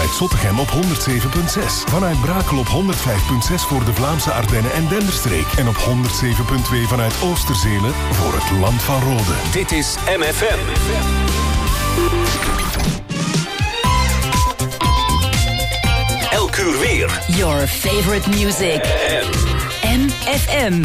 vanuit Zottegem op 107.6. Vanuit Brakel op 105.6 voor de Vlaamse Ardennen en Denderstreek. En op 107.2 vanuit Oosterzele voor het Land van Rode. Dit is MFM. Elk uur weer. Your favorite music. MFM.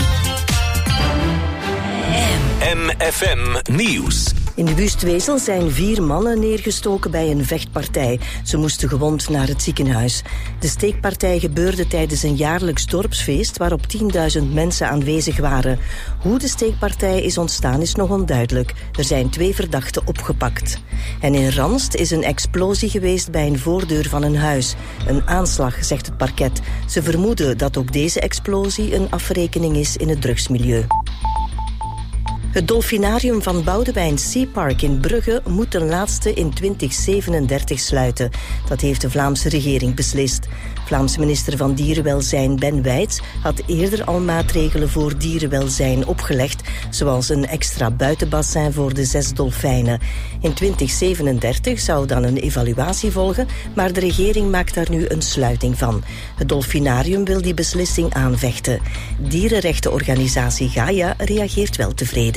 MFM Nieuws. In de Wustwezel zijn 4 mannen neergestoken bij een vechtpartij. Ze moesten gewond naar het ziekenhuis. De steekpartij gebeurde tijdens een jaarlijks dorpsfeest waarop 10.000 mensen aanwezig waren. Hoe de steekpartij is ontstaan is nog onduidelijk. Er zijn 2 verdachten opgepakt. En in Ranst is een explosie geweest bij een voordeur van een huis. Een aanslag, zegt het parket. Ze vermoeden dat ook deze explosie een afrekening is in het drugsmilieu. Het dolfinarium van Boudewijn Sea Park in Brugge moet ten laatste in 2037 sluiten. Dat heeft de Vlaamse regering beslist. Vlaamse minister van Dierenwelzijn Ben Wijts had eerder al maatregelen voor dierenwelzijn opgelegd, zoals een extra buitenbassin voor de 6 dolfijnen. In 2037 zou dan een evaluatie volgen, maar de regering maakt daar nu een sluiting van. Het dolfinarium wil die beslissing aanvechten. Dierenrechtenorganisatie Gaia reageert wel tevreden.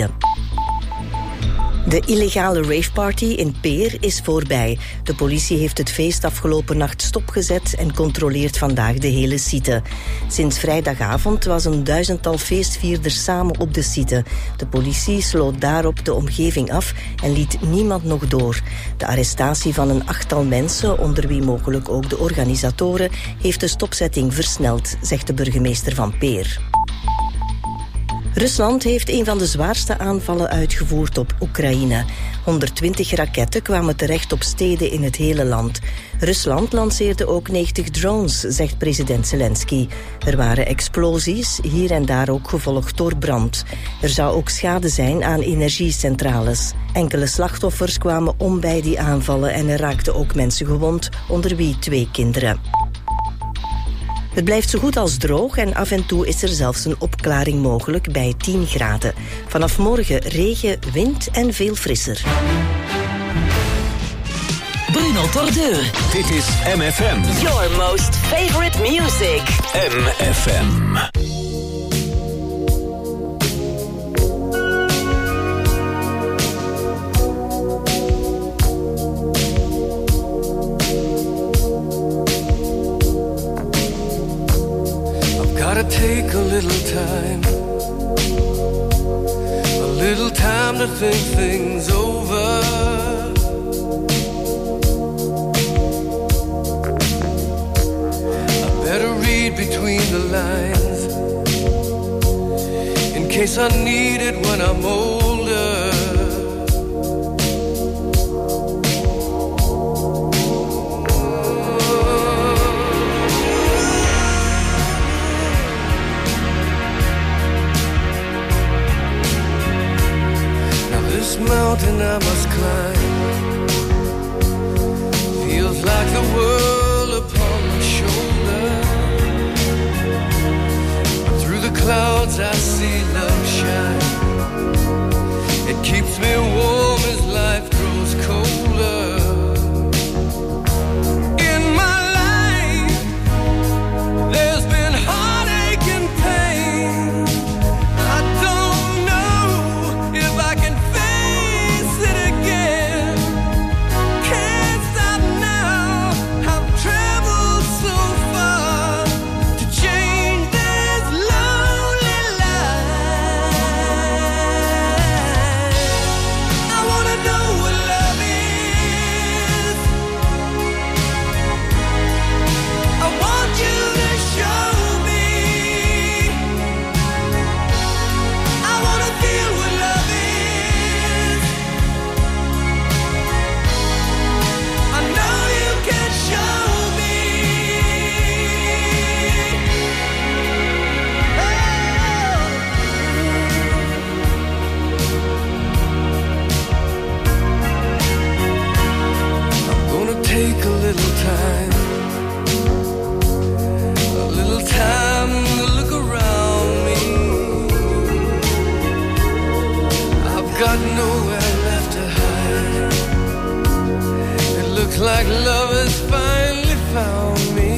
De illegale raveparty in Peer is voorbij. De politie heeft het feest afgelopen nacht stopgezet en controleert vandaag de hele site. Sinds vrijdagavond was een 1000-tal feestvierders samen op de site. De politie sloot daarop de omgeving af en liet niemand nog door. De arrestatie van een 8-tal mensen, onder wie mogelijk ook de organisatoren, heeft de stopzetting versneld, zegt de burgemeester van Peer. Rusland heeft een van de zwaarste aanvallen uitgevoerd op Oekraïne. 120 raketten kwamen terecht op steden in het hele land. Rusland lanceerde ook 90 drones, zegt president Zelensky. Er waren explosies, hier en daar ook gevolgd door brand. Er zou ook schade zijn aan energiecentrales. Enkele slachtoffers kwamen om bij die aanvallen en er raakten ook mensen gewond, onder wie 2 kinderen. Het blijft zo goed als droog en af en toe is er zelfs een opklaring mogelijk bij 10 graden. Vanaf morgen regen, wind en veel frisser. Bruno Tordeur. Dit is MFM. Your most favorite music. MFM. Gotta take a little time to think things over. I better read between the lines in case I need it when I'm older. Mountain I must climb feels like the world upon my shoulder. Through the clouds I see love shine. It keeps me warm as life grows colder. In my life there's been heartache and pain. I don't know if I can like love is finally found me.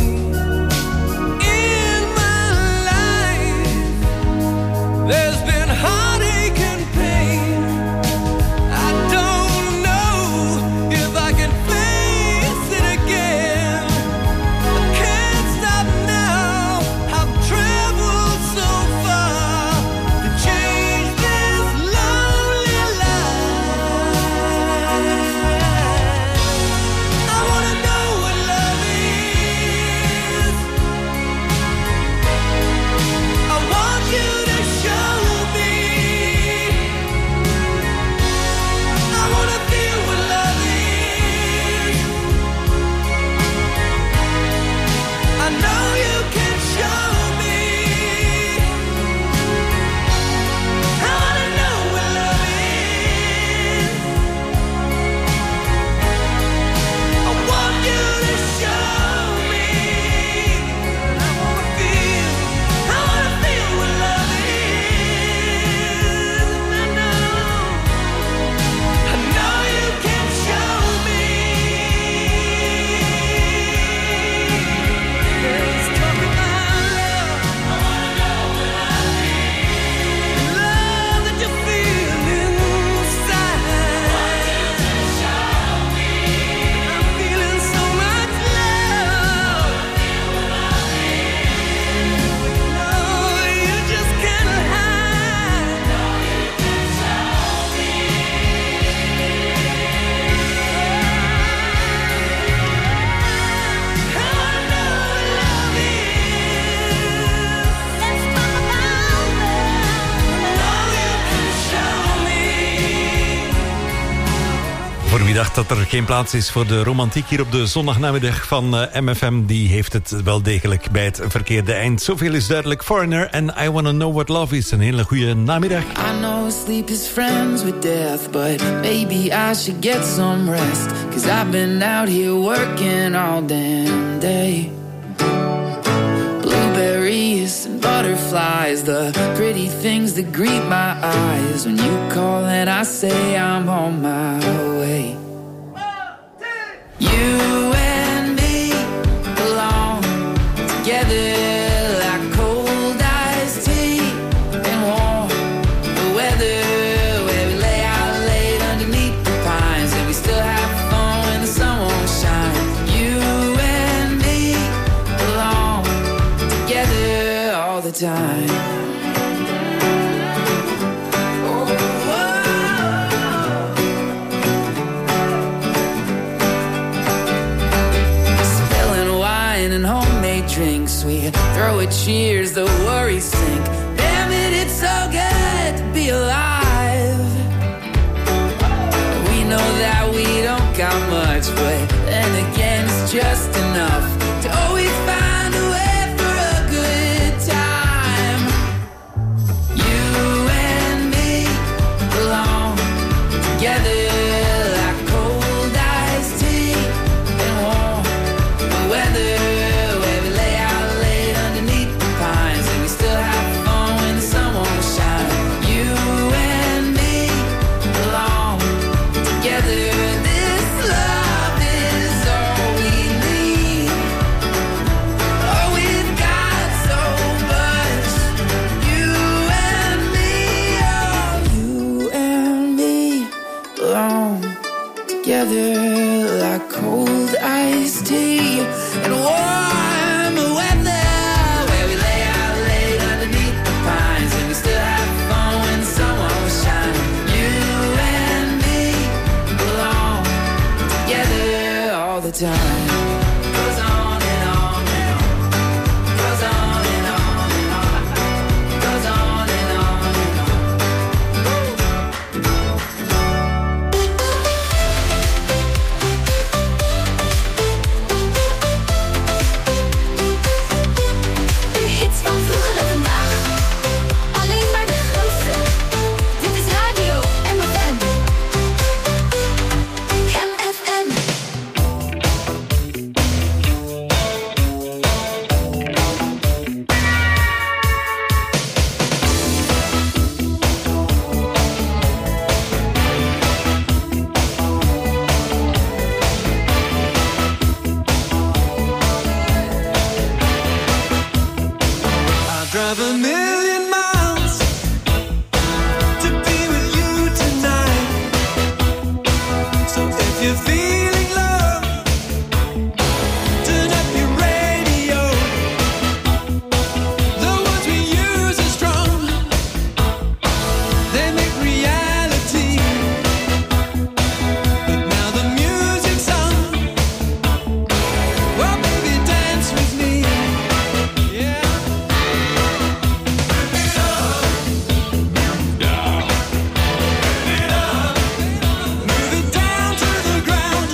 In my life, there's been heartache and pain. I don't know if I can face it again. I can't stop now. I've traveled so far to change this lonely life. I wanna know what love is. I want you to show me. I wanna feel what love is. I know you can show me. I wanna know what love is. I want you to show me. I wanna feel what love is. I know you can show me. Let's talk about love. I wanna know what love is. Love that you feel inside. I'm feeling so much love. No, you just can't hide. I wanna know what love is. Let's talk about love. No, you can show me. Voor wie dacht dat er geen plaats is voor de romantiek hier op de zondagnamiddag van MFM, die heeft het wel degelijk bij het verkeerde eind. Zoveel is duidelijk. Foreigner en I Wanna Know What Love Is. Een hele goede namiddag. I know sleep is friends with death, but maybe I should get some rest. 'Cause I've been out here working all damn day. Blueberries and butterflies, the pretty things that greet my eyes. When you call and I say I'm on my way. You and me belong together like cold iced tea and warm weather, where we lay out late underneath the pines and we still have fun when the sun won't shine. You and me belong together all the time. Spilling wine and homemade drinks, we throw a cheers, the worries sink. Damn it, it's so good to be alive. We know that we don't got much, but then again it's just enough to always find a way for a good time. You and me belong together like cold iced tea and warm weather, where we lay out late underneath the pines and we still have fun when the sun won't shine. You and me belong together. This love is all we need. Oh, we've got so much. You and me, oh, you and me belong together like cold iced tea and warm weather, where we lay out late underneath the pines and we still have fun when the sun won't shine. You and me belong together all the time. Goes on and on and on. Goes on and on and on. Goes on and on and on. De hits van vroeger en vandaag. Alleen maar de grootste. Dit is Radio MFM. MFM. drive a million miles to be with you tonight. So if you're feeling love, turn up your radio. The words we use are strong, they make reality. But now the music's on, well baby dance with me. Yeah. Move it down to the ground.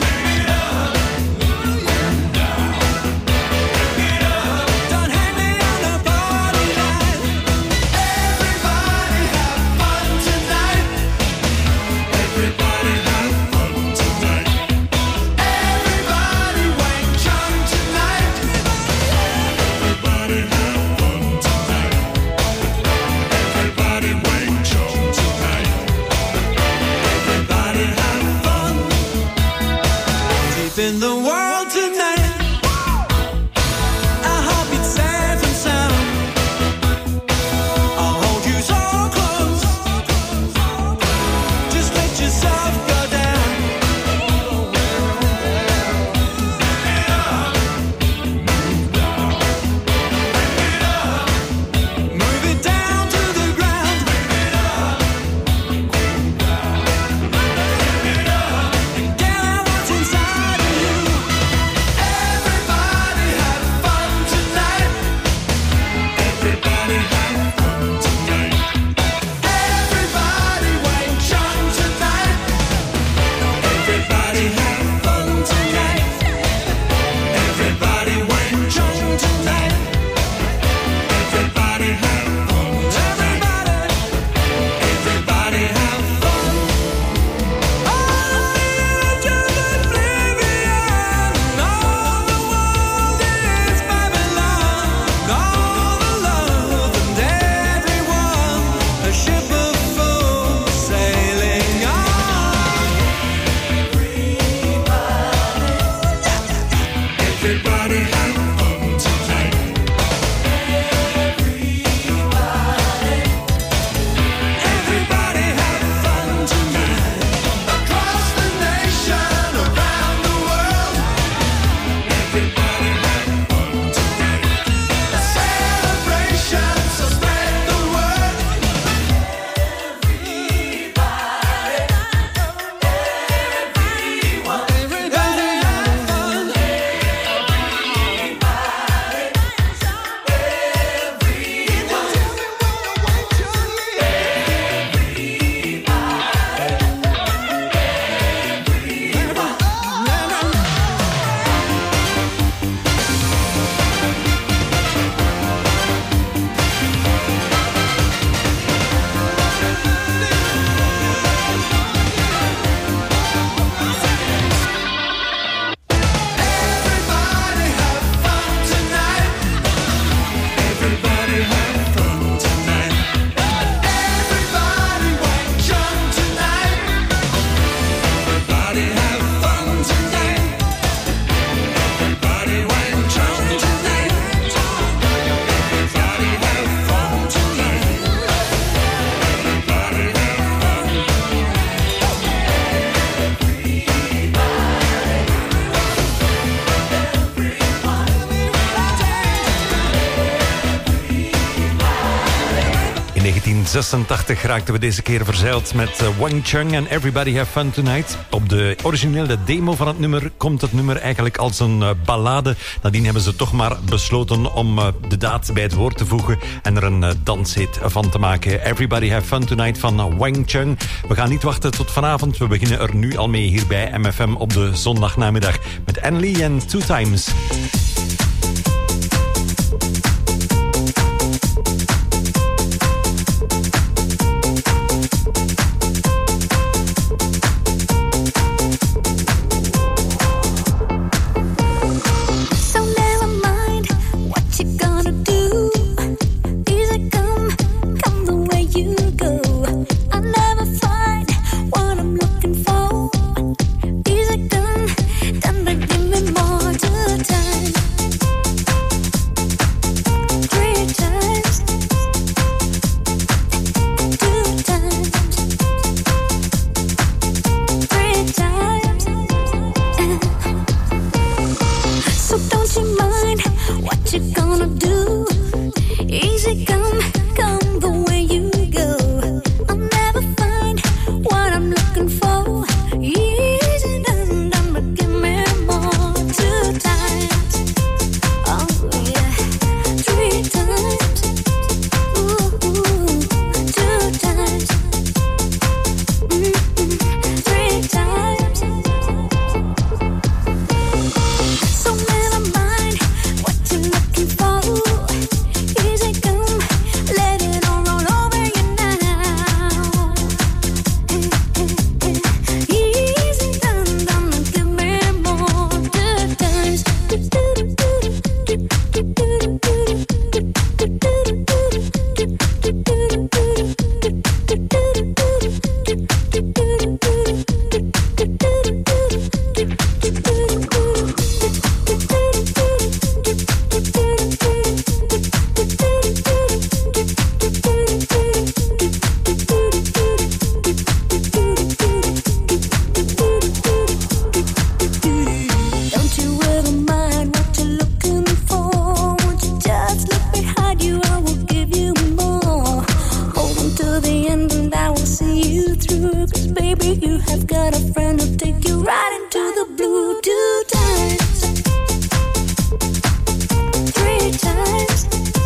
Don't hang me on a party line. Everybody have fun tonight. Everybody have fun tonight. Everybody wank chum tonight. Everybody have fun tonight. Everybody wank chum tonight. Everybody have fun. Deep in the world tonight. I hope it's safe and sound. I'll hold you so close. Just let yourself go down. Move it down to the ground. And get out what's inside of you. Everybody have fun tonight. Everybody have fun tonight. Everybody wank chum tonight. Everybody have fun tonight. Everybody wank chum tonight. Everybody have fun. Everybody have fun. Oh, the edge of oblivion. All the world is Babylon. All the love and everyone. A ship of fools sailing on. Everybody have fun tonight. Everybody have fun tonight. Across the nation, around the world. Everybody have fun tonight. A celebration, so spread the word. Everybody have fun. Everybody have fun tonight. Everybody have fun tonight. Everybody wank chum tonight. Everybody have fun tonight. Everybody wank chum tonight. Everybody have fun tonight. Everybody have fun. In 1986 raakten we deze keer verzeild met Wang Chung en Everybody Have Fun Tonight. Op de originele demo van het nummer komt het nummer eigenlijk als een ballade. Nadien hebben ze toch maar besloten om de daad bij het woord te voegen en er een danshit van te maken. Everybody Have Fun Tonight van Wang Chung. We gaan niet wachten tot vanavond. We beginnen er nu al mee hier bij MFM op de zondagnamiddag met Anne-Lee en Two Times. So never mind what you gonna do. Easy come the way you go. I never find what I'm looking for. Easy come, give me more time. You have got a friend who'll take you right into the blue. 2 times, 3 times,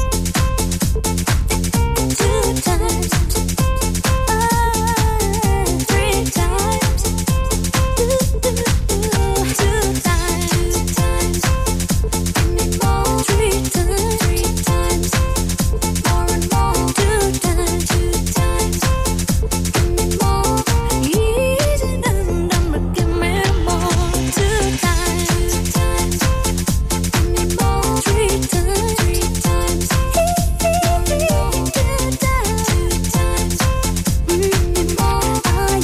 2 times, 3 times, 2 times, give me more. 3 times, more and more. 2 times, give me more. Easy done, but give me more. 2 times, give me more. 3 times, 2 times, give me more. Oh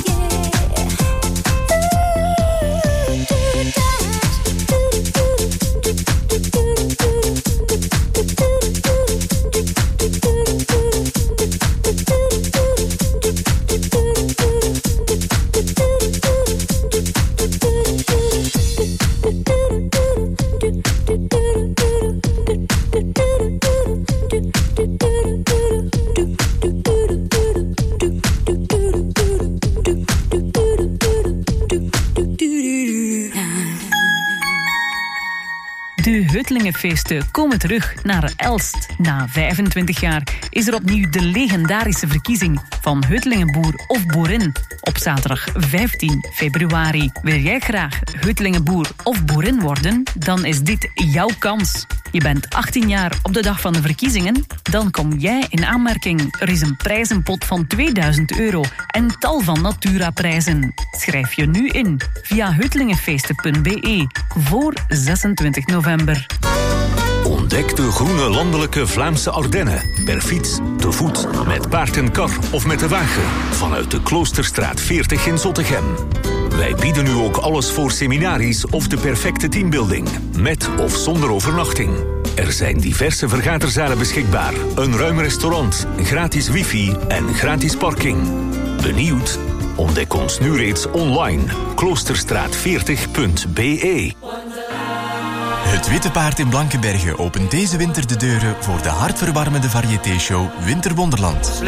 De Huttelingenfeesten komen terug naar Elst. Na 25 jaar is er opnieuw de legendarische verkiezing van Huttelingenboer of boerin op zaterdag 15 februari. Wil jij graag Huttelingenboer of boerin worden? Dan is dit jouw kans. Je bent 18 jaar op de dag van de verkiezingen? Dan kom jij in aanmerking. Er is een prijzenpot van €2000 en tal van Natura-prijzen. Schrijf je nu in via huttelingenfeesten.be voor 26 november. Ontdek de groene landelijke Vlaamse Ardennen. Per fiets, te voet, met paard en kar of met de wagen. Vanuit de Kloosterstraat 40 in Zottegem. Wij bieden nu ook alles voor seminaries of de perfecte teambuilding. Met of zonder overnachting. Er zijn diverse vergaderzalen beschikbaar. Een ruim restaurant, gratis wifi en gratis parking. Benieuwd? Ontdek ons nu reeds online. Kloosterstraat40.be. Het Witte Paard in Blankenberge opent deze winter de deuren voor de hartverwarmende variété-show Winterwonderland.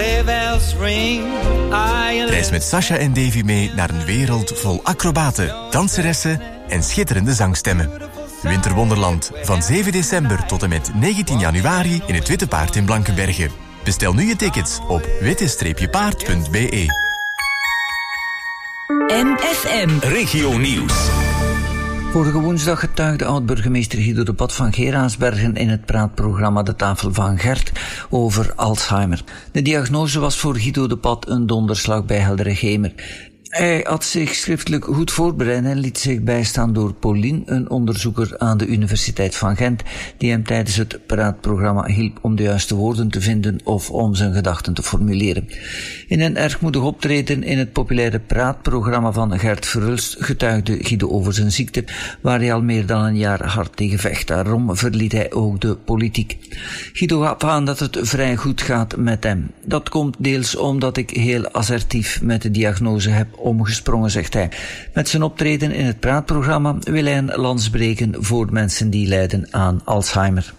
Reis met Sasha en Davy mee naar een wereld vol acrobaten, danseressen en schitterende zangstemmen. Winterwonderland, van 7 december tot en met 19 januari in het Witte Paard in Blankenberge. Bestel nu je tickets op witte-paard.be. MFM Regio Nieuws. Vorige woensdag getuigde oud-burgemeester Guido de Pot van Geraardsbergen in het praatprogramma De Tafel van Gert over Alzheimer. De diagnose was voor Guido de Pot een donderslag bij heldere hemel. Hij had zich schriftelijk goed voorbereid en liet zich bijstaan door Pauline, een onderzoeker aan de Universiteit van Gent, die hem tijdens het praatprogramma hielp om de juiste woorden te vinden of om zijn gedachten te formuleren. In een erg moedig optreden in het populaire praatprogramma van Gert Verhulst getuigde Guido over zijn ziekte, waar hij al meer dan een jaar hard tegen vecht. Daarom verliet hij ook de politiek. Guido gaf aan dat het vrij goed gaat met hem. Dat komt deels omdat ik heel assertief met de diagnose heb omgesprongen, zegt hij. Met zijn optreden in het praatprogramma wil hij een lans breken voor mensen die lijden aan Alzheimer.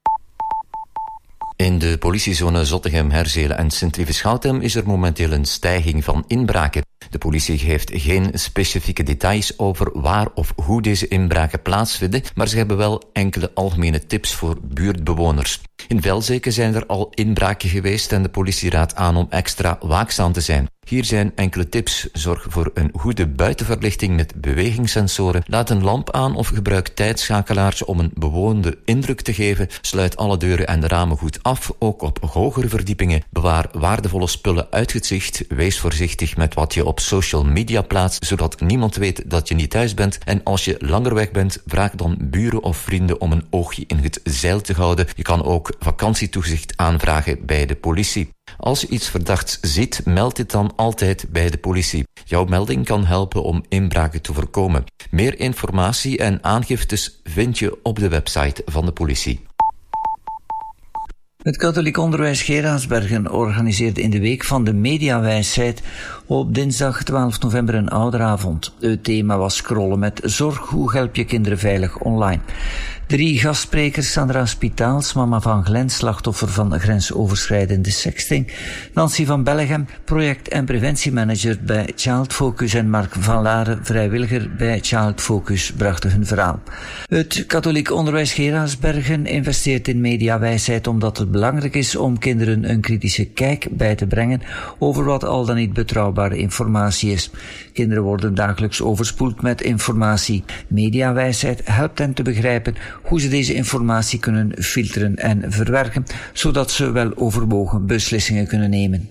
In de politiezone Zottegem, Herzelen en Sint-Lieve-Schouten is er momenteel een stijging van inbraken. De politie geeft geen specifieke details over waar of hoe deze inbraken plaatsvinden, maar ze hebben wel enkele algemene tips voor buurtbewoners. In Velzeke zijn er al inbraken geweest en de politie raadt aan om extra waakzaam te zijn. Hier zijn enkele tips. Zorg voor een goede buitenverlichting met bewegingssensoren. Laat een lamp aan of gebruik tijdschakelaars om een bewoonde indruk te geven. Sluit alle deuren en de ramen goed af, ook op hogere verdiepingen. Bewaar waardevolle spullen uit het zicht. Wees voorzichtig met wat je op social media plaatst, zodat niemand weet dat je niet thuis bent. En als je langer weg bent, vraag dan buren of vrienden om een oogje in het zeil te houden. Je kan ook vakantietoezicht aanvragen bij de politie. Als je iets verdachts ziet, meld dit dan altijd bij de politie. Jouw melding kan helpen om inbraken te voorkomen. Meer informatie en aangiftes vind je op de website van de politie. Het katholiek onderwijs Geraardsbergen organiseerde in de week van de mediawijsheid op dinsdag 12 november een ouderavond. Het thema was scrollen met zorg. Hoe help je kinderen veilig online? 3 gastsprekers: Sandra Spitaals, mama van Glen, slachtoffer van grensoverschrijdende sexting, Nancy van Bellegem, project- en preventiemanager bij Child Focus, en Mark van Laren, vrijwilliger bij Child Focus, brachten hun verhaal. Het katholiek onderwijs Geraardsbergen investeert in mediawijsheid omdat het belangrijk is om kinderen een kritische kijk bij te brengen over wat al dan niet betrouwbare informatie is. Kinderen worden dagelijks overspoeld met informatie. Mediawijsheid helpt hen te begrijpen hoe ze deze informatie kunnen filteren en verwerken, zodat ze wel overwogen beslissingen kunnen nemen.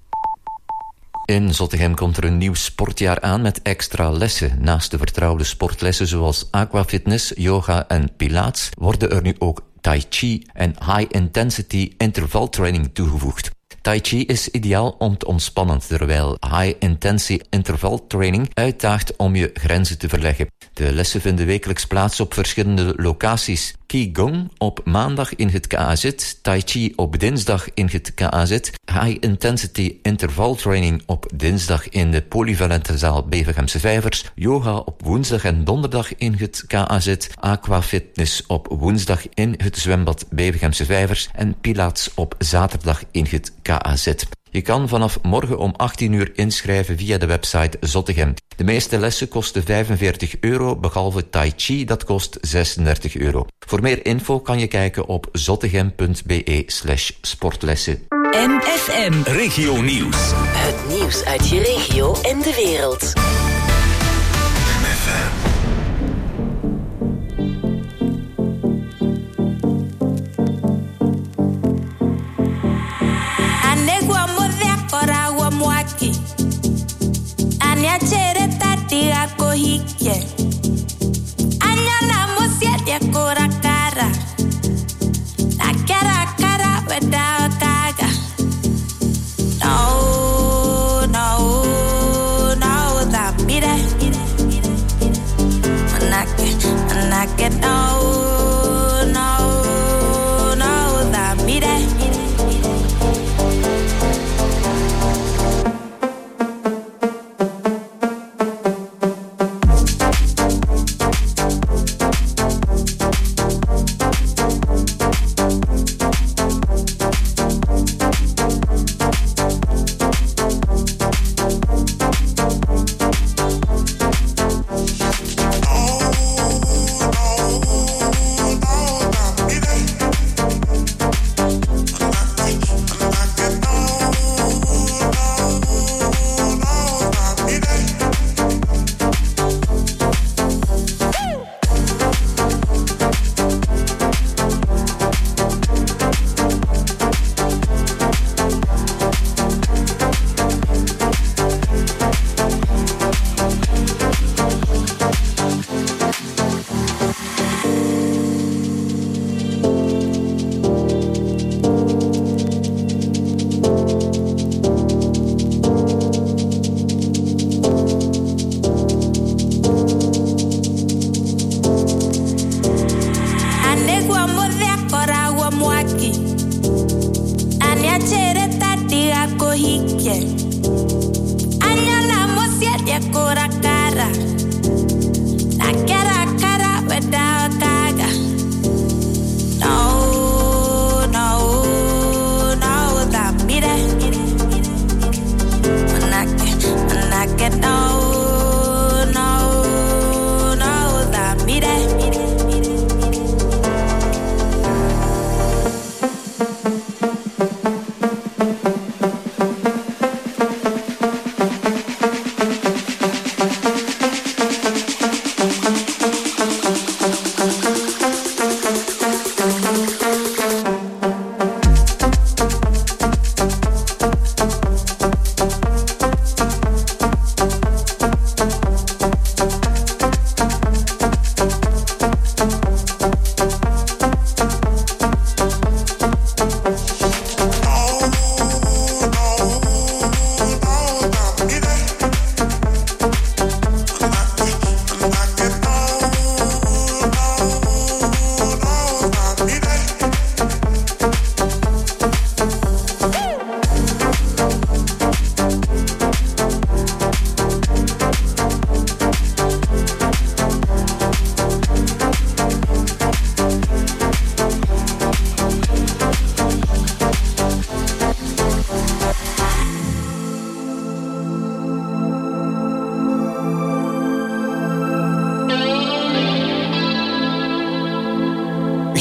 In Zottegem komt er een nieuw sportjaar aan met extra lessen. Naast de vertrouwde sportlessen zoals aquafitness, yoga en pilates worden er nu ook tai chi en high-intensity interval training toegevoegd. Tai Chi is ideaal om te ontspannen, terwijl high-intensity interval training uitdaagt om je grenzen te verleggen. De lessen vinden wekelijks plaats op verschillende locaties. Qigong op maandag in het KAZ, Tai Chi op dinsdag in het KAZ, high-intensity interval training op dinsdag in de polyvalente zaal Bevegemse Vijvers, yoga op woensdag en donderdag in het KAZ, aquafitness op woensdag in het zwembad Bevegemse Vijvers en pilates op zaterdag in het KAZ. Je kan vanaf morgen om 18 uur inschrijven via de website Zottegem. De meeste lessen kosten €45, behalve Tai Chi, dat kost €36. Voor meer info kan je kijken op zottegem.be/sportlessen. MFM Regio Nieuws. Het nieuws uit je regio en de wereld. Chere tati ako hike Anyana musiete kura cara La cara cara without kaga No, no, no That mire Manake no, no, no That mire Oh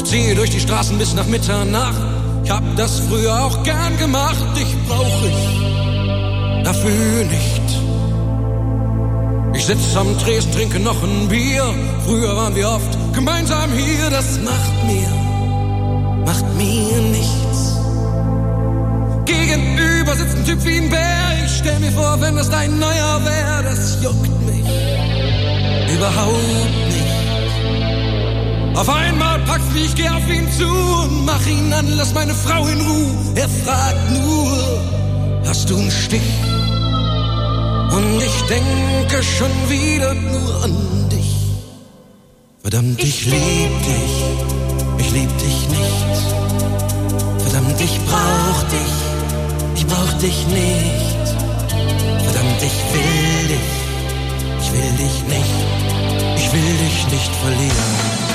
Ziehe durch die Straßen bis nach Mitternacht. Ich hab das früher auch gern gemacht. Dich brauch ich dafür nicht. Ich sitz am Tresen, trinke noch ein Bier. Früher waren wir oft gemeinsam hier. Das macht mir nichts. Gegenüber sitzt ein Typ wie ein Bär. Ich stell mir vor, wenn das dein neuer wär. Das juckt mich überhaupt nicht. Auf einmal packst mich, geh auf ihn zu und mach ihn an, lass meine Frau in Ruhe. Er fragt nur, hast du einen Stich? Und ich denke schon wieder nur an dich. Verdammt, ich lieb dich nicht. Verdammt, ich brauch dich nicht. Verdammt, ich will dich nicht verlieren.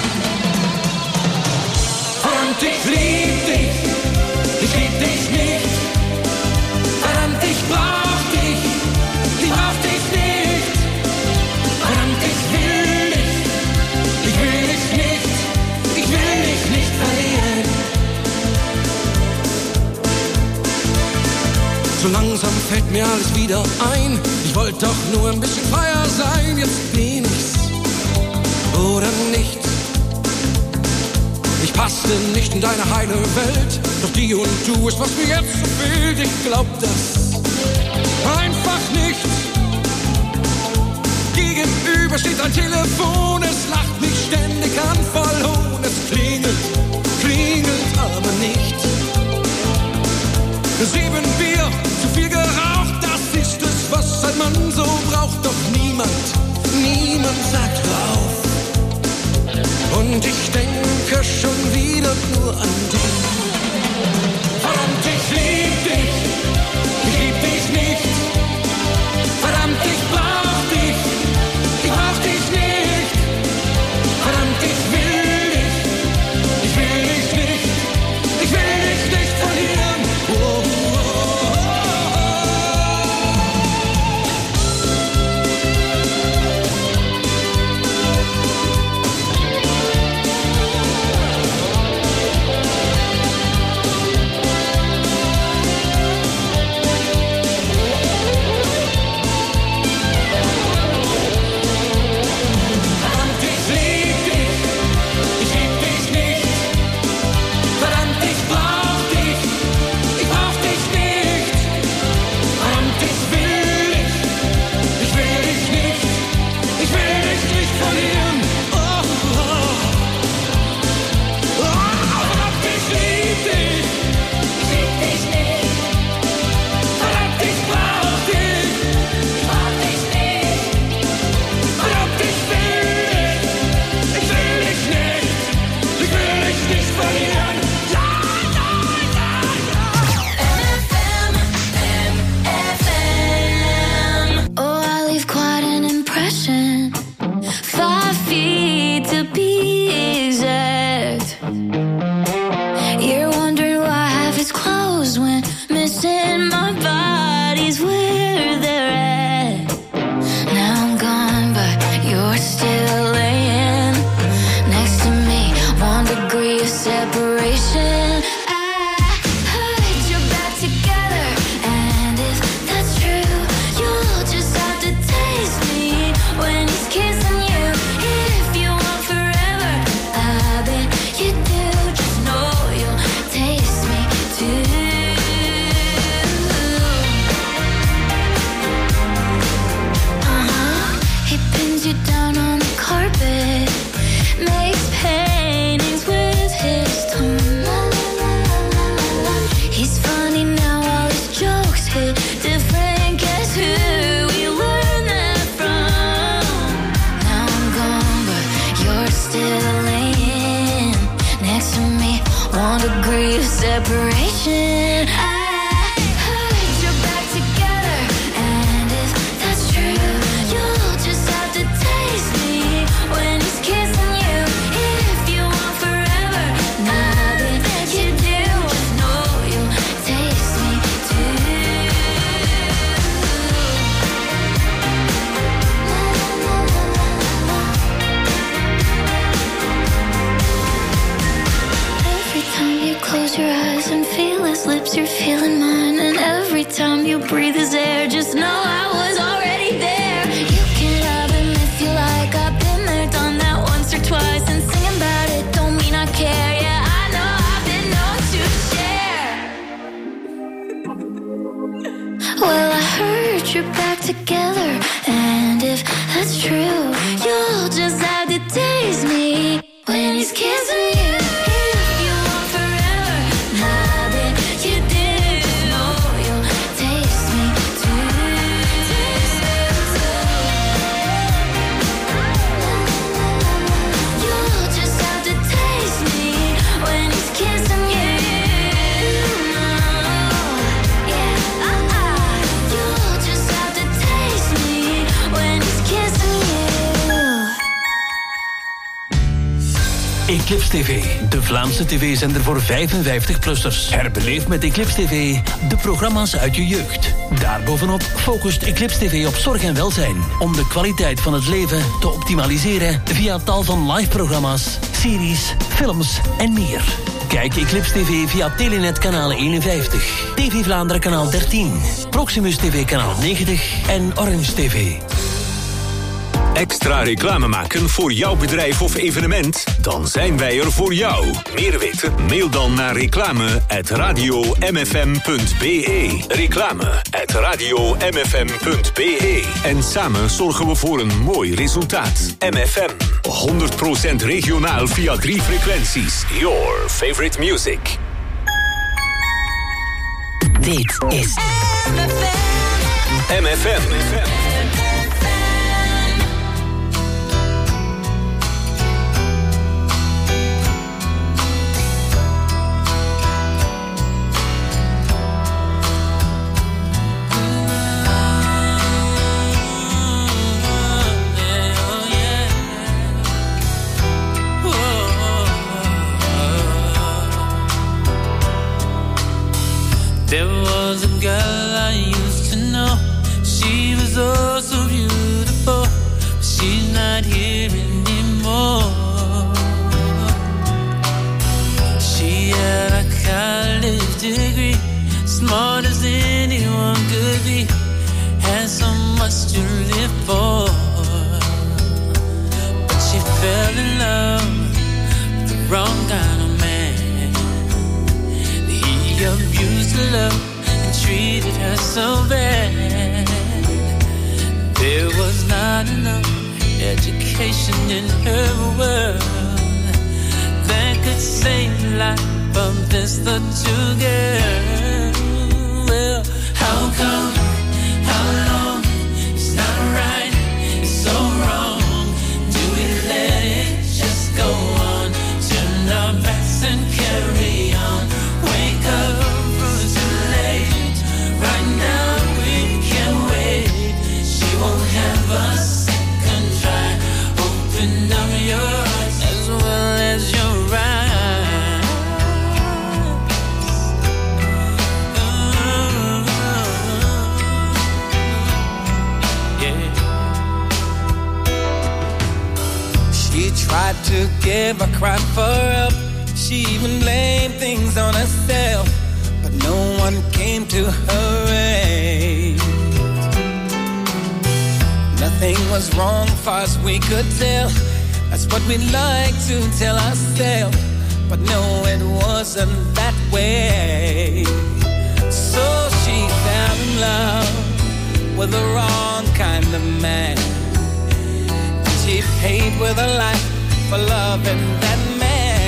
Verdammt, ich lieb dich nicht. Verdammt, ich brauch dich nicht. Verdammt, ich will dich nicht verlieren. So langsam fällt mir alles wieder ein. Ich wollte doch nur ein bisschen freier sein. Jetzt bin ich's oder nicht. Ich passte nicht in deine heile Welt. Doch die und du ist, was mir jetzt so fehlt. Ich glaub das einfach nicht. Gegenüber steht ein Telefon. Es lacht mich ständig an, voll Hohn. Es klingelt aber nicht. 7 Bier, zu viel geraucht, das ist es, was ein Mann so braucht. Doch niemand sagt rauf. Und ich denke schon wieder nur an dich. Verdammt, ich lieb dich nicht. Verdammt, ich brauch dich nicht. Verdammt, ich will dich nicht verlieren. Oh. separation. those lips, you're feeling mine. And every time you breathe his air, just know I was already there. You can love him if you like. I've been there, done that once or twice. And singing about it don't mean I care. Yeah, I know I've been known to share. Well, I heard you're back together, and if that's true, you'll just have to taste me when he's kissing you. If you want forever, now that you did, know you'll taste me too. Taste me too. You'll just have to taste me when he's kissing you. Yeah, you'll just have to taste me when he's kissing you. Eclipse TV, de Vlaamse tv-zender voor 55-plussers. Herbeleef met Eclipse TV de programma's uit je jeugd. Daarbovenop focust Eclipse TV op zorg en welzijn, om de kwaliteit van het leven te optimaliseren via tal van live-programma's, series, films en meer. Kijk Eclipse TV via Telenet kanaal 51, TV Vlaanderen kanaal 13, Proximus TV kanaal 90 en Orange TV. Extra reclame maken voor jouw bedrijf of evenement? Dan zijn wij er voor jou. Meer weten? Mail dan naar reclame@radiomfm.be. Reclame@radiomfm.be. En samen zorgen we voor een mooi resultaat. MFM. 100% regionaal via 3 frequenties. Your favorite music. Dit is MFM. There was a girl I used to know. She was oh so beautiful. She's not here anymore. She had a college degree, smart as anyone could be, had so much to live for. But she fell in love with the wrong kind of man. He abused her love and treated her so bad. There was not enough education in her world that could save the life of this little girl. Well, how come, how long, it's not right, it's so wrong. Do we let it just go on? Turn our backs and carry on. Wake up, it's too late. Right now we can't wait. She won't have a second try. Open up your eyes as well as your eyes. Yeah. She tried to give a cry for help. She even blamed things on herself, but no one came to her aid. Nothing was wrong far as we could tell. That's what we like to tell ourselves, but no, it wasn't that way. So she fell in love with the wrong kind of man. And she paid with her life for loving that man.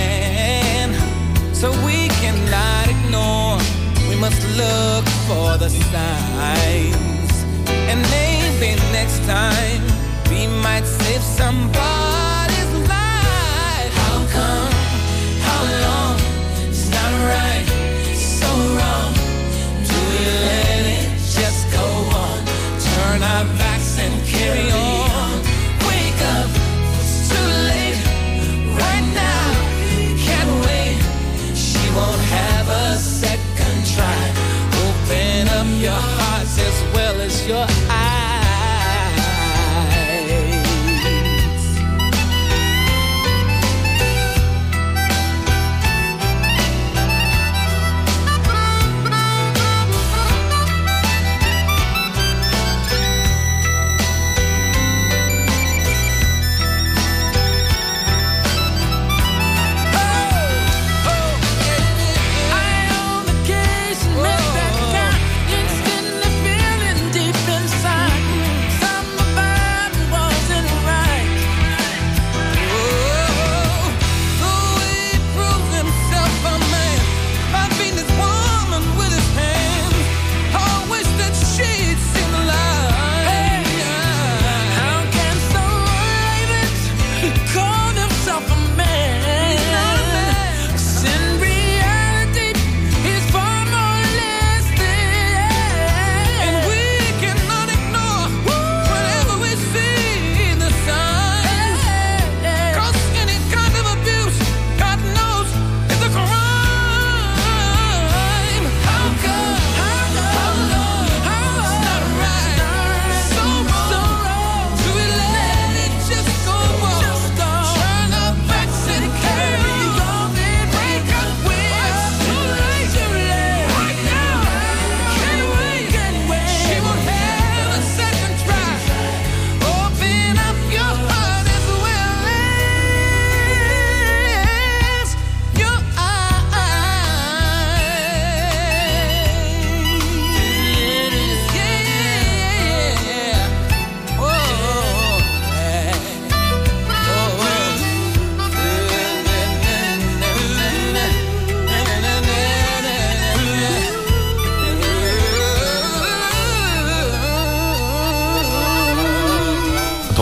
So we cannot ignore, we must look for the signs. And maybe next time we might save somebody's life. How come, how long, it's not right, it's so wrong. Do we let it just go on? Turn our backs and carry on. Wake up, it's too late. Right now, can't wait. She won't have a second try. Open up your hearts as well as your eyes.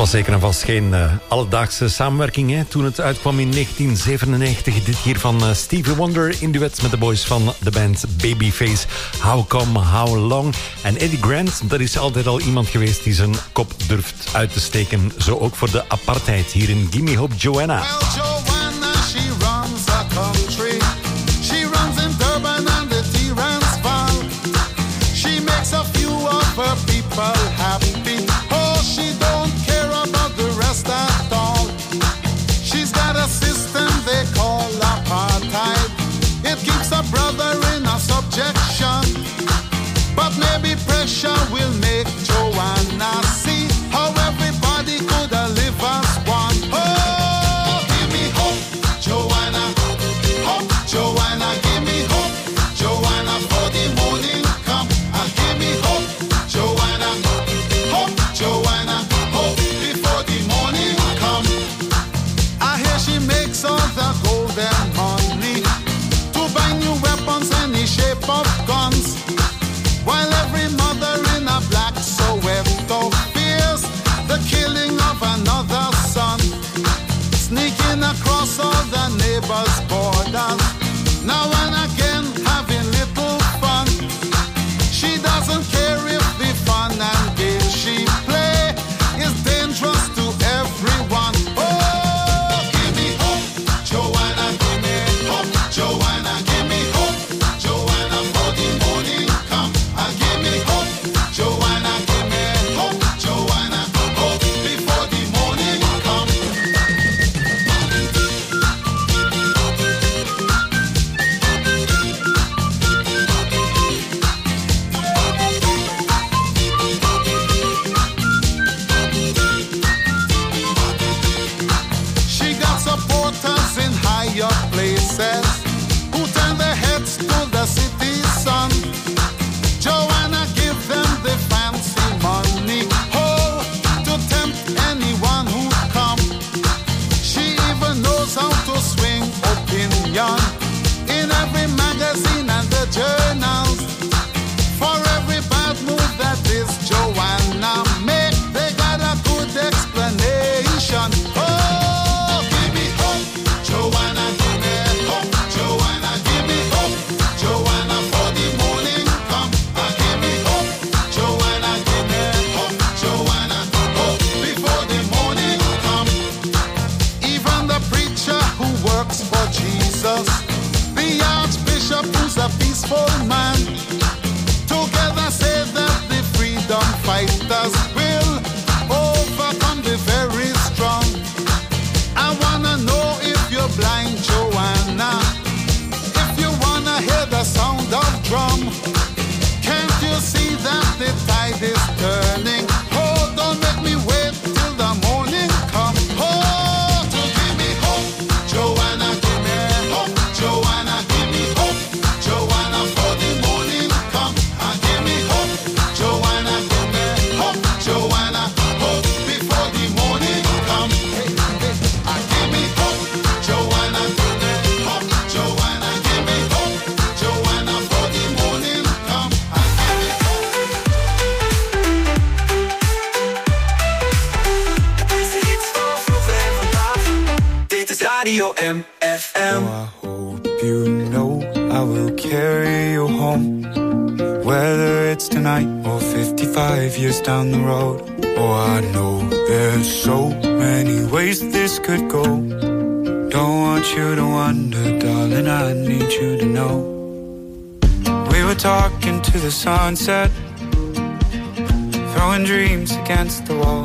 was zeker en vast geen alledaagse samenwerking hè, toen het uitkwam in 1997. Dit hier van Stevie Wonder in duet met de boys van de band Babyface. How Come, How Long. En Eddie Grant, dat is altijd al iemand geweest die zijn kop durft uit te steken. Zo ook voor de apartheid hier in Gimme Hope Joanna. Well, Joanna, she runs a country. She runs in Durban and the Transvaal. She makes a few of her people happy. She don't care about the rest at all. She's got a system they call apartheid. It keeps a brother in a subjection. But maybe pressure will make Joanna see how everybody could live as one. Oh, give me hope, Joanna. Hope, Joanna, give me hope, Joanna, for the morning come. Give me hope, Joanna. Hope, Joanna. All the golden money to buy new weapons, any shape of guns, while every mother in a black Soweto fears the killing of another son, sneaking across all the neighbors' borders, now and again having little fun. She doesn't care if the fun and games she play is dangerous to everyone. Joanna, give me hope, Joanna, for the morning come. Give me hope, Joanna, give me hope, Joanna, hope before the morning come. She got supporters in higher places who turn their heads to the city's sun. Joanna give them the fancy money, oh, to tempt anyone who come. She even knows how to swing opinion in every magazine and the journals. For every bad move that this Joanna make, they got a good explanation. Oh, give me hope, Joanna, give me hope, Joanna, give me hope, Joanna, for the morning come. Give me hope, Joanna, give me hope, Joanna, hope before the morning come. Even the preacher who works for Jesus, the archbishop who's a peaceful man, together say that the freedom fighters will overcome the very strong. I wanna know if you're blind, Joanna, if you wanna hear the sound of drum. Can't you see that the tide is turning? Oh, don't make me wait till the morning come. Oh, to give me hope, Joanna, give me hope, Joanna, give me hope, Joanna, for the morning come. Give me hope, Joanna, give me hope, Joanna, hope before the morning come. Give me hope, Joanna, give me hope, Joanna, give me hope, Joanna, for the morning come. Dit is Radio MFM. Oh, I hope you know I will carry you home, whether it's tonight or 55 years down the road. Oh, I know there's so many ways this could go. Don't want you to wonder, darling, I need you to know. We were talking to the sunset, throwing dreams against the wall.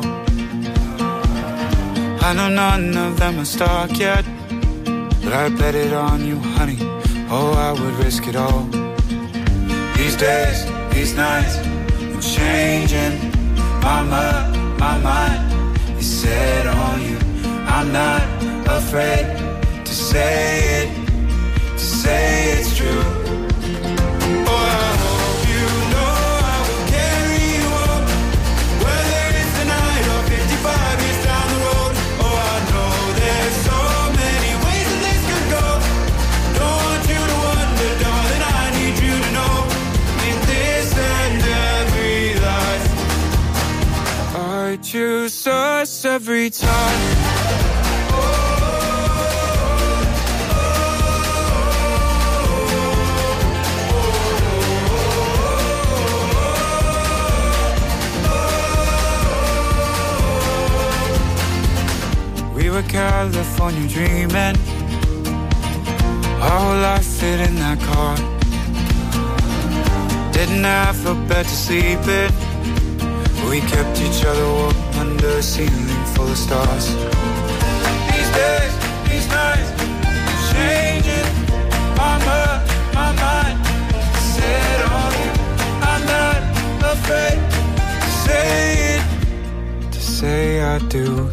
I know none of them are stuck yet, but I bet it on you, honey. Oh, I would risk it all. These days, these nights, I'm changing. My mind is set on you. I'm not afraid to say it, to say it's true. Oh, I hope you know I will carry you up, whether it's tonight or 55 years down the road. Oh, I know there's so many ways that this could go. Don't want you to wonder, darling, I need you to know. In this and every life, I choose us us every time. We were California dreaming, our whole life fit in that car. Didn't have a bed to sleep in, we kept each other warm under a ceiling full of stars. These days, these nights, changing my mind. Set on you, I'm not afraid to say it, to say I do.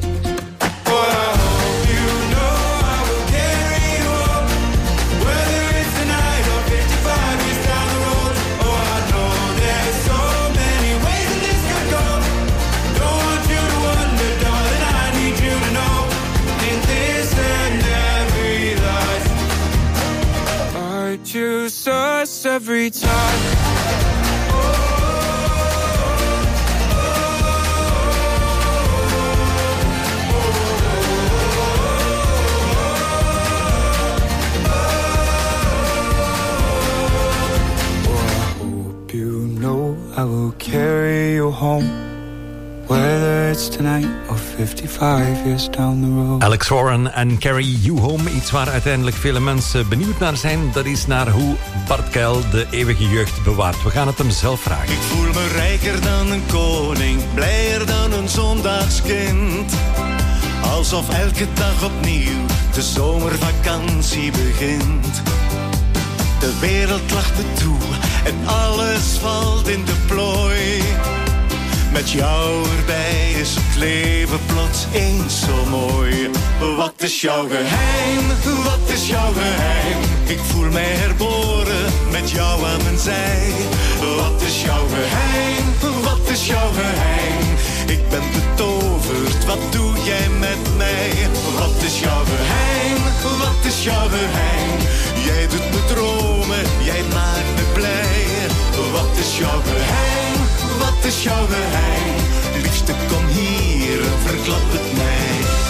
Choose us every time. I will carry you home, whether it's tonight or 55 years down the road. Alex Warren en Carry You Home. Iets waar uiteindelijk vele mensen benieuwd naar zijn. Dat is naar hoe Bart Kuil de eeuwige jeugd bewaart. We gaan het hem zelf vragen. Ik voel me rijker dan een koning, blijer dan een zondagskind. Alsof elke dag opnieuw de zomervakantie begint. De wereld lacht me toe en alles valt in de plooi. Met jou erbij is het leven plots eens zo mooi. Wat is jouw geheim? Wat is jouw geheim? Ik voel mij herboren met jou aan mijn zij. Wat is jouw geheim? Wat is jouw geheim? Ik ben betoverd, wat doe jij met mij? Wat is jouw geheim? Wat is jouw geheim? Jij doet me dromen, jij maakt me blij. Wat is jouw geheim? Wat is jouw geheim? Liefste, kom hier, verklap het mij.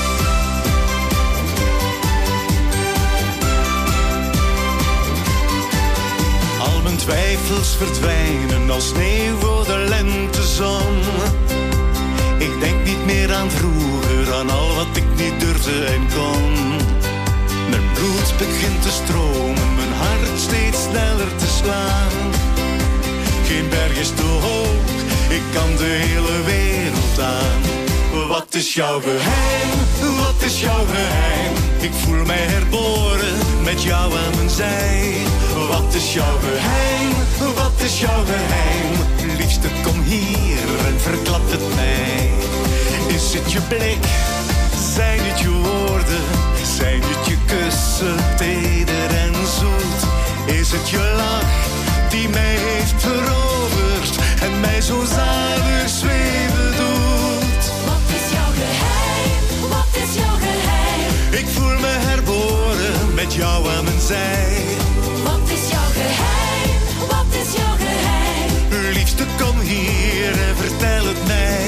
Al mijn twijfels verdwijnen als sneeuw voor de lentezon. Ik denk niet meer aan vroeger, aan al wat ik niet durfde en kon. Mijn bloed begint te stromen, mijn hart steeds sneller te slaan. Geen berg is te hoog, ik kan de hele wereld aan. Wat is jouw geheim? Wat is jouw geheim? Ik voel mij herboren met jou aan mijn zij. Wat is jouw geheim? Wat is jouw geheim? Liefste, kom hier en verklap het mij. Is het je blik? Zijn het je woorden? Zijn het je kussen, teder en zoet? Is het je lach die mij heeft veroverd en mij zo zalig zweven doet? Wat is jouw geheim? Wat is jouw geheim? Ik voel me herboren met jou aan mijn zij. Wat is jouw geheim? Wat is jouw geheim? Liefste, kom hier en vertel het mij.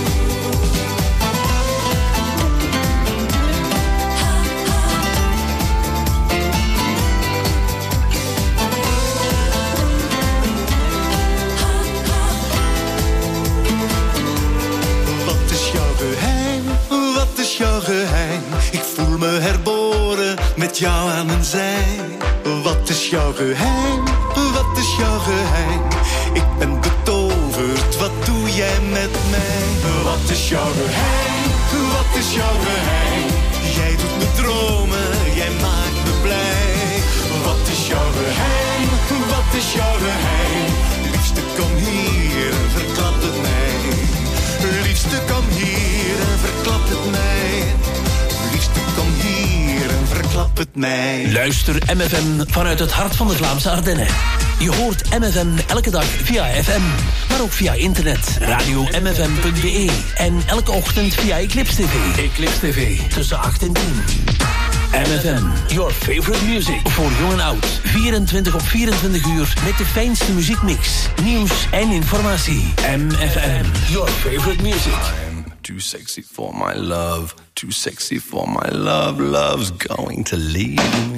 Wat is jouw geheim? Ik voel me herboren met jou aan mijn zij. Wat is jouw geheim? Wat is jouw geheim? Ik ben betoverd, wat doe jij met mij? Wat is jouw geheim? Wat is jouw geheim? Jij doet me dromen, jij maakt me blij. Wat is jouw geheim? Wat is jouw geheim? Liefste, kom hier en verklap het mij. Liefste, kom hier en verklap het mij. Liefste, kom hier en verklap het mij. Luister MFM vanuit het hart van de Vlaamse Ardennen. Je hoort MFM elke dag via FM, maar ook via internet. Radio mfm.be en elke ochtend via Eclipse TV. Eclipse TV tussen 8 en 10. MFM, your favorite music. Voor jong en oud. 24 op 24 uur met de fijnste muziekmix, nieuws en informatie. MFM, your favorite music. too sexy for my love, too sexy for my love. Love's going to leave me.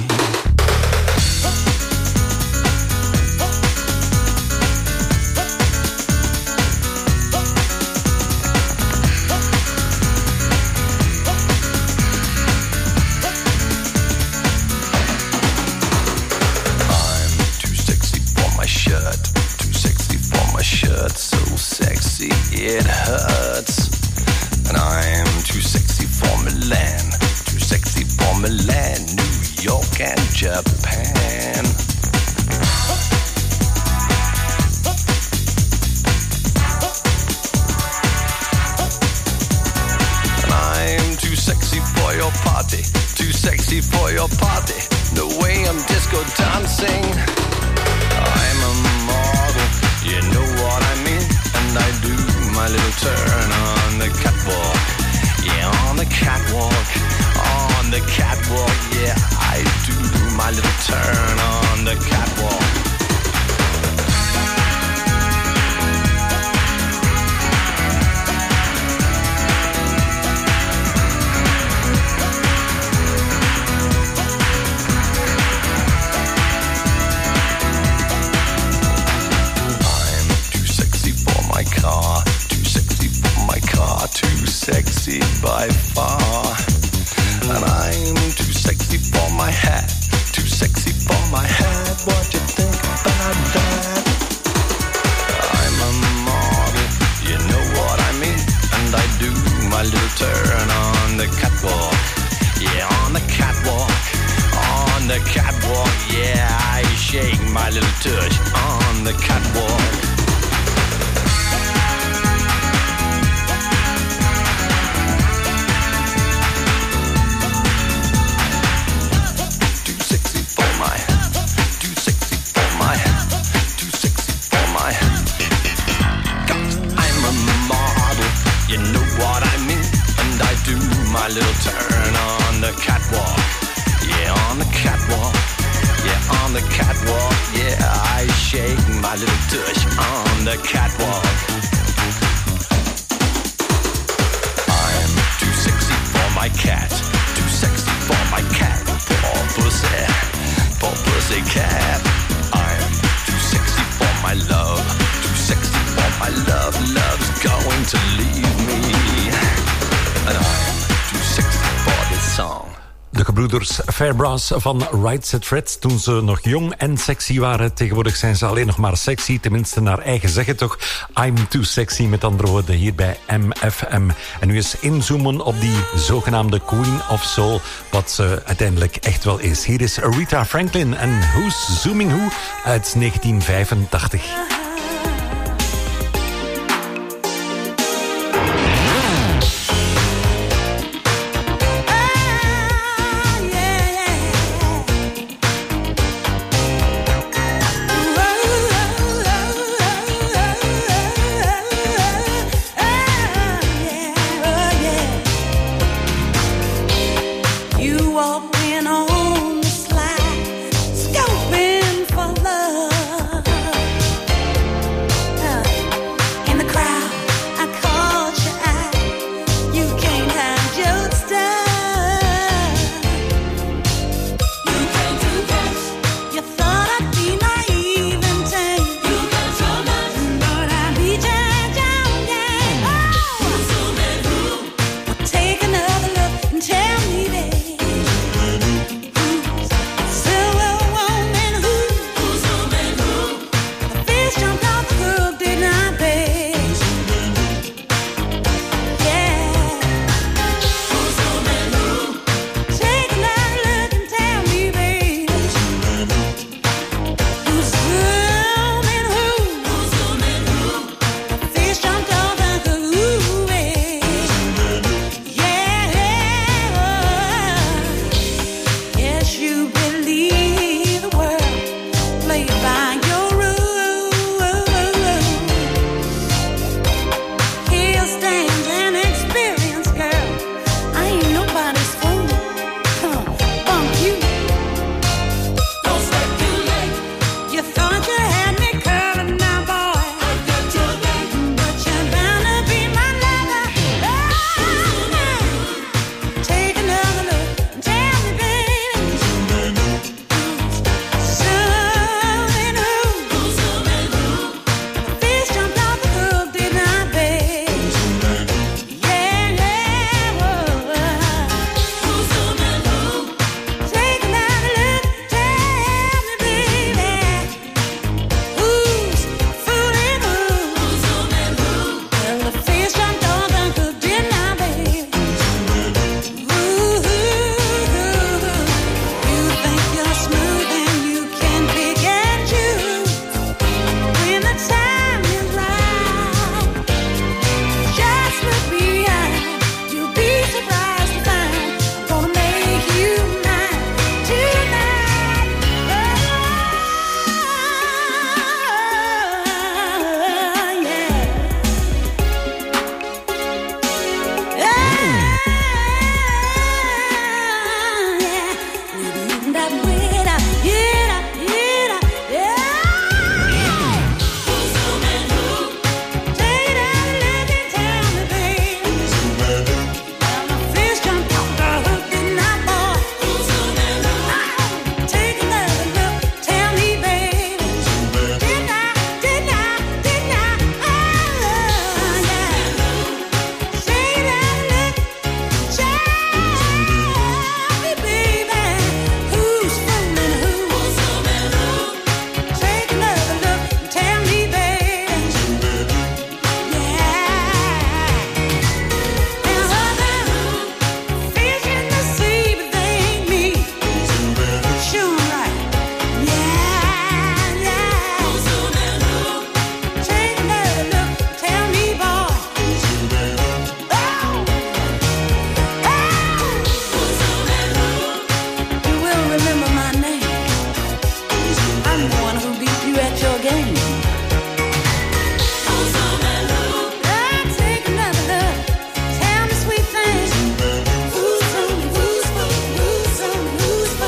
So sexy it hurts, and I'm too sexy for Milan, too sexy for Milan, New York and Japan. And I'm too sexy for your party, too sexy for your party, no way I'm disco dancing. I'm a model, you know what I mean, and I do my little turn on the catwalk. Yeah, on the catwalk, on the catwalk. Yeah, I do my little turn on the catwalk. Too sexy by far. And I'm too sexy for my hat, too sexy for my hat. What you think about that? I'm a model, you know what I mean, and I do my little turn on the catwalk. Yeah, on the catwalk, on the catwalk. Yeah, I shake my little tush on the catwalk. My little turn on the catwalk. Yeah, on the catwalk. Yeah, on the catwalk. Yeah, I shake my little tush on the catwalk. I'm too sexy for my cat, too sexy for my cat. Poor pussy cat. I'm too sexy for my love, too sexy for my love. Love's going to leave me, and I'm de gebroeders Fairbrass van Right Said Fred, toen ze nog jong en sexy waren. Tegenwoordig zijn ze alleen nog maar sexy, tenminste naar eigen zeggen toch. I'm too sexy, met andere woorden, hier bij MFM. En nu eens inzoomen op die zogenaamde Queen of Soul, wat ze uiteindelijk echt wel is. Hier is Aretha Franklin en Who's Zooming Who uit 1985.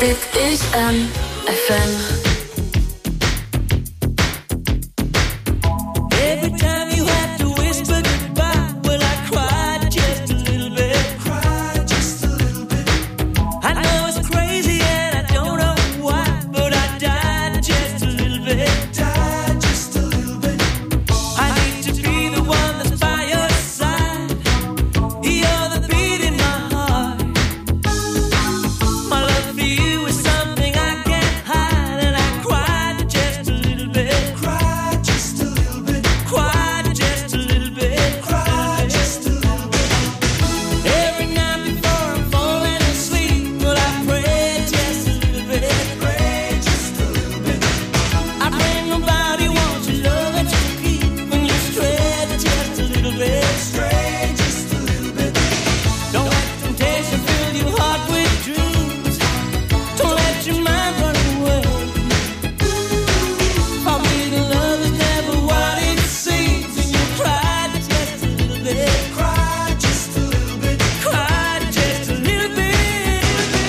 Dit is MFM. Every time you have to whisper goodbye, well, I cried just a little bit. Cried just a little bit. I know it's crazy and I don't know why, but I died just a little bit. Died just a little bit. I need to be the one that's by your side. You're the beat in my heart. My love for you is something I can't hide, and I cried just a little bit. Cried just a little bit. Cried just a little bit. Cried just a little bit. Every night before I'm falling asleep, well, I pray just a little bit. Pray just a little bit. I pray nobody wants your love that you keep when you stray just a little bit. Stray just a little bit. Don't let temptation fill your heart with dreams. Don't let your mind run away. For me, the love is never what it seems. And you cried just a little bit. Cried just a little bit. Cried just a little bit.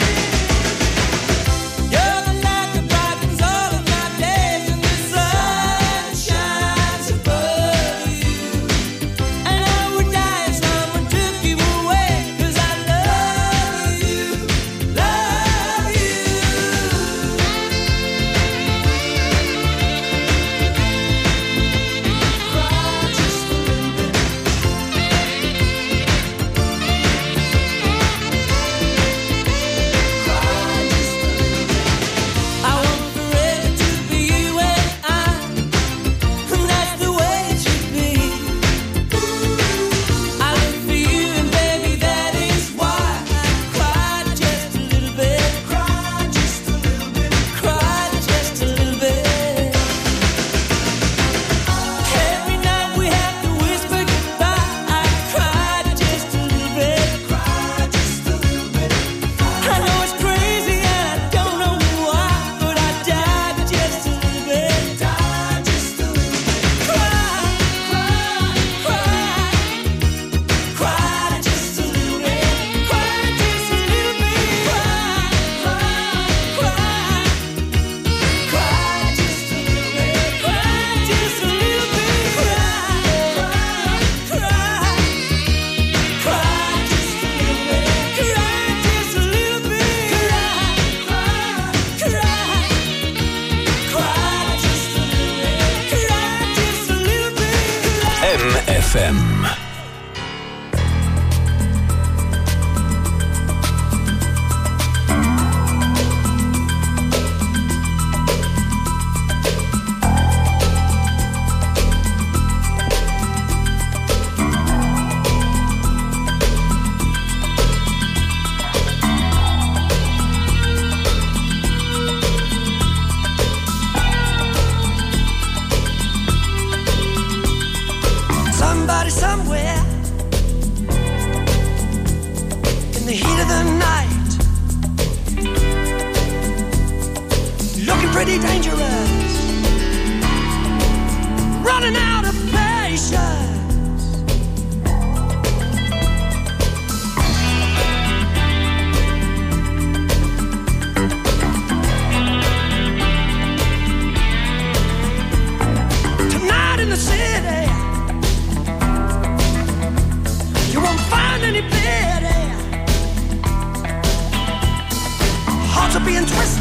You're the light that brightens all of my days, and the sun shines above you. And I would die if someone took you away, 'cause I love you, love you. Cry just a little bit. Cry just a little bit. I want forever to be you and that's the way it should be. I live for you, and baby, that is why I cried just a little bit. Cried just a little bit. Cried just a little bit. Every night we have to whisper goodbye. I cried just a little bit. Cried just a little bit. I know it's crazy and I don't know why, but I died just a little bit. Died just a little bit. Cried, cried, cried. Cried just a little bit. Cried just a little bit. Cried, cried, cried. Cried just a little bit. Cried just a little bit. Cried, cried, cried. Cried just a little bit. Cried just a little bit. Cried, cried, cried. Cried just a little bit. Cried just a little bit. MFM.